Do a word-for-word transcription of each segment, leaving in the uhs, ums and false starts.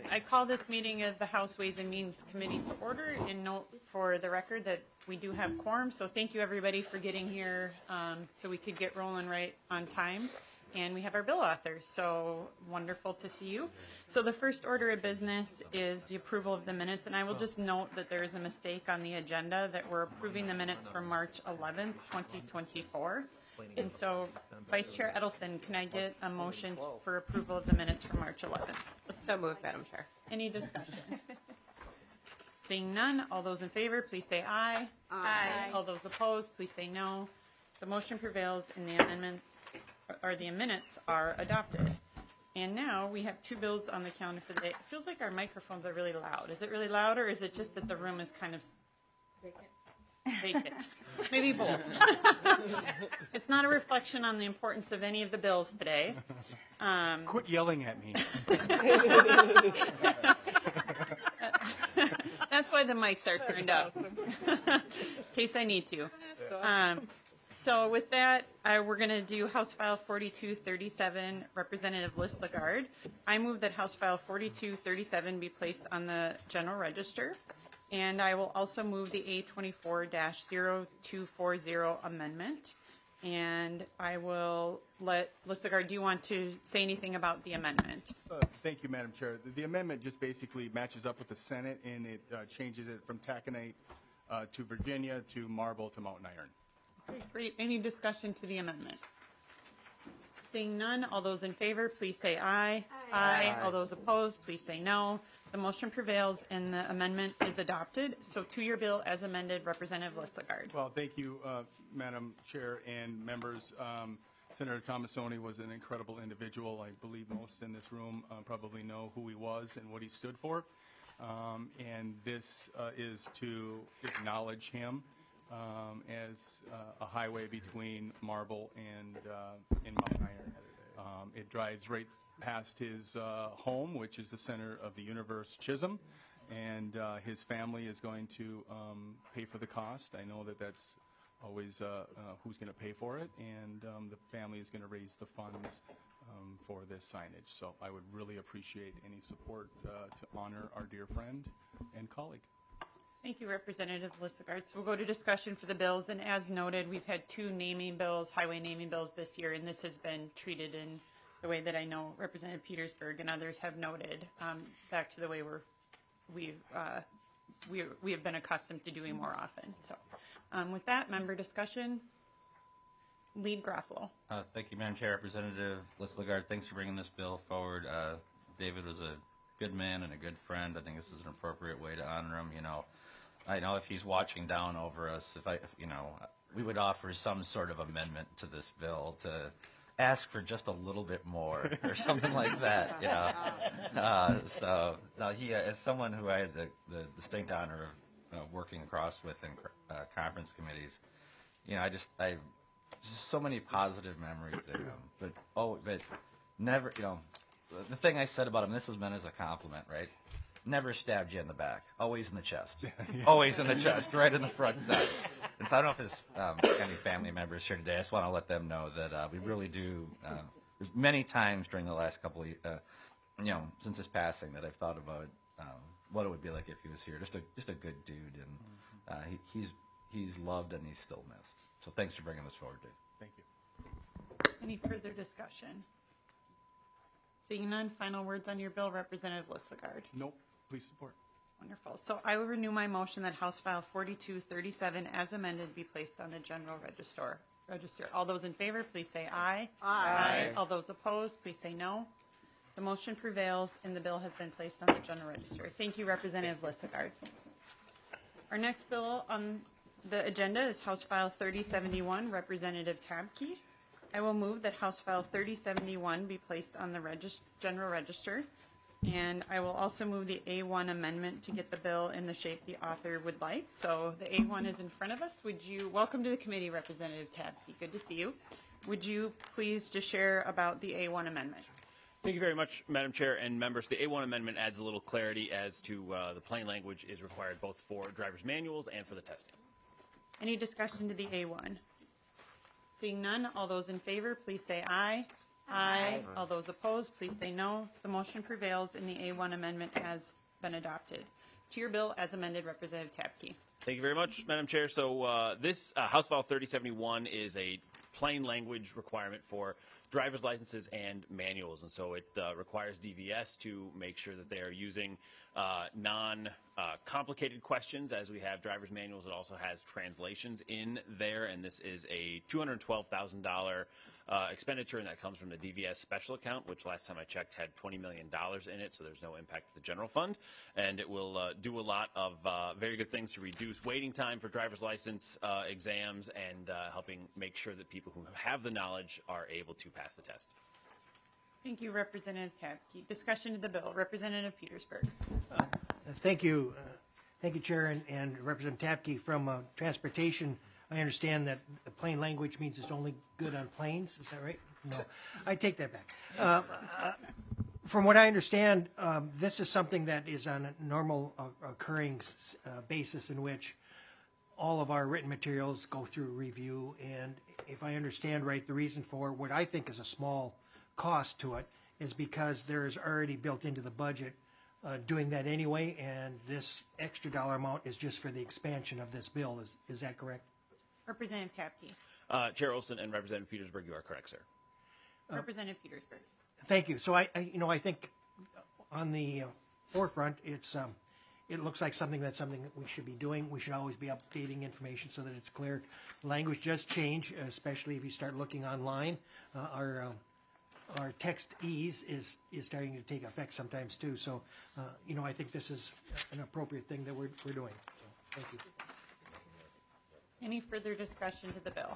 I call this meeting of the House Ways and Means Committee to order, and note for the record that we do have quorum, so thank you everybody for getting here um, so we could get rolling right on time. And we have our bill authors, so wonderful to see you. So the first order of business is the approval of the minutes, and I will just note that there is a mistake on the agenda that we're approving the minutes from March eleventh, twenty twenty-four. And so, Vice Chair Edelson, can I get a motion for approval of the minutes from March eleventh? So moved, Madam Chair. Any discussion? Seeing none, all those in favor, please say aye. Aye. All those opposed, please say no. The motion prevails and the amendment, or the minutes are adopted. And now we have two bills on the calendar for the day. It feels like our microphones are really loud. Is it really loud, or is it just that the room is kind of vacant? Vacant. Maybe both. It's not a reflection on the importance of any of the bills today. Um, Quit yelling at me. That's why the mics are turned up, in case I need to. Um, so with that, uh, we're going to do House File forty-two thirty-seven, Representative Liz Lagarde. I move that House File forty-two thirty-seven be placed on the General Register. And I will also move the A twenty-four dash zero two four zero amendment. And I will let, Liz Lagarde, do you want to say anything about the amendment? Uh, thank you, Madam Chair. The, the amendment just basically matches up with the Senate, and it uh, changes it from taconite uh, to Virginia to Marble to Mountain Iron. Okay, great. Any discussion to the amendment? Seeing none, all those in favor, please say aye. Aye. Aye. All those opposed, please say no. The motion prevails and the amendment is adopted. So to your bill as amended, Representative Liz Lagarde. Well, thank you, uh, Madam Chair and members. Um, Senator Tomassoni was an incredible individual. I believe most in this room uh, probably know who he was and what he stood for. Um, and this uh, is to acknowledge him um, as uh, a highway between Marble and, uh, and Mountain Iron. Um, it drives right past his uh, home, which is the center of the universe, Chisholm, and uh, his family is going to um, pay for the cost. I know that that's always uh, uh, who's going to pay for it, and um, the family is going to raise the funds um, for this signage. So I would really appreciate any support uh, to honor our dear friend and colleague. Thank you, Representative Liz Lagarde. So we'll go to discussion for the bills, and as noted, we've had two naming bills, highway naming bills this year, and this has been treated in the way that I know Representative Petersburg and others have noted, um, back to the way we're, we've, uh, we, we have been accustomed to doing more often. So um, with that, member discussion, Lead Garofalo. Uh, thank you, Madam Chair. Representative Liz Lagarde, thanks for bringing this bill forward. Uh, David was a good man and a good friend. I think this is an appropriate way to honor him. You know, I know if he's watching down over us, if I, if, you know, we would offer some sort of amendment to this bill to ask for just a little bit more or something like that, you know. Uh, so now he, uh, as someone who I had the, the distinct honor of uh, working across with in uh, conference committees, you know, I just, I, just so many positive memories of him. But, oh, but never, you know, the thing I said about him, this is meant as a compliment, right? Never stabbed you in the back, always in the chest. Yeah. Always in the chest, right in the front side. And so I don't know if his um, any family members here today. I just want to let them know that uh, we really do. Uh, there's many times during the last couple of, uh, you know, since his passing that I've thought about um, what it would be like if he was here. Just a just a good dude, and uh, he, he's he's loved and he's still missed. So thanks for bringing this forward, Dave. Thank you. Any further discussion? Seeing none, final words on your bill, Representative Liz Lagarde. Nope. Please support. Wonderful. So I will renew my motion that House File forty-two thirty-seven as amended be placed on the General Register. Register. All those in favor, please say aye. Aye. Aye. All those opposed, please say no. The motion prevails and the bill has been placed on the General Register. Thank you, Representative Liz Lagarde. Our next bill on the agenda is House File thirty seventy-one, Representative Tabke. I will move that House File thirty seventy-one be placed on the regist- General Register. And I will also move the A one amendment to get the bill in the shape the author would like. So the A one is in front of us. Would you, welcome to the committee, Representative Tabke. Good to see you. Would you please just share about the A one amendment? Thank you very much, Madam Chair and members. The A one amendment adds a little clarity as to uh, the plain language is required both for driver's manuals and for the testing. Any discussion to the A one? Seeing none, all those in favor, please say aye. Aye. All those opposed, please say no. The motion prevails and the A one amendment has been adopted. To your bill as amended, Representative Tapke. Thank you very much, Madam Chair. So uh, this uh, House File thirty seventy-one is a plain language requirement for driver's licenses and manuals. And so it uh, requires D V S to make sure that they are using uh, non-complicated uh, questions. As we have driver's manuals, it also has translations in there. And this is a two hundred twelve thousand dollars uh, expenditure, and that comes from the D V S special account, which last time I checked had twenty million dollars in it, so there's no impact to the general fund. And it will uh, do a lot of uh, very good things to reduce waiting time for driver's license uh, exams and uh, helping make sure that people who have the knowledge are able to pass the test. Thank you, Representative Tapke. Discussion of the bill. Representative Petersburg. Uh, Thank you. Uh, Thank you, Chair, and, and Representative Tapke. From uh, Transportation, I understand that the plain language means it's only good on planes. Is that right? No. I take that back. Uh, uh, From what I understand, um, this is something that is on a normal uh, occurring uh, basis in which all of our written materials go through review. And if I understand right, the reason for what I think is a small cost to it is because there is already built into the budget uh, doing that anyway, and this extra dollar amount is just for the expansion of this bill. Is is that correct? Representative Tapke. Uh, Chair Olson and Representative Petersburg, you are correct, sir. Representative Petersburg. Thank you. So I, I you know, I think on the uh, forefront, it's um, it looks like something that's something that we should be doing. We should always be updating information so that it's clear. Language does change, especially if you start looking online. Uh, our uh, our text ease is is starting to take effect sometimes too. So uh, you know, I think this is an appropriate thing that we're we're doing. So, thank you. Any further discussion to the bill?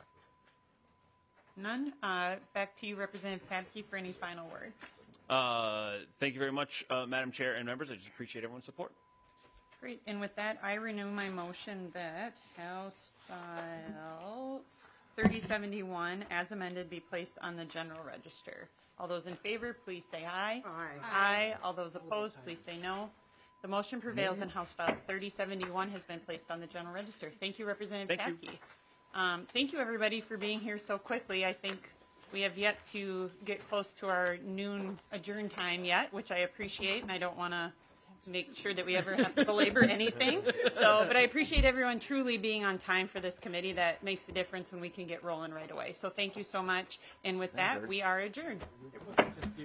None. Uh, back to you, Representative Tapke, for any final words. Uh, thank you very much, uh, Madam Chair and members. I just appreciate everyone's support. Great. And with that, I renew my motion that House File thirty seventy-one, as amended, be placed on the general register. All those in favor, please say aye. Aye. Aye. All those opposed, please say no. The motion prevails, and House File thirty seventy-one has been placed on the general register. Thank you, Representative Thank Tapke. Um, thank you, everybody, for being here so quickly. I think we have yet to get close to our noon adjourn time yet, which I appreciate, and I don't want to make sure that we ever have to belabor anything. So, but I appreciate everyone truly being on time for this committee. That makes a difference when we can get rolling right away. So thank you so much. And with that, we are adjourned.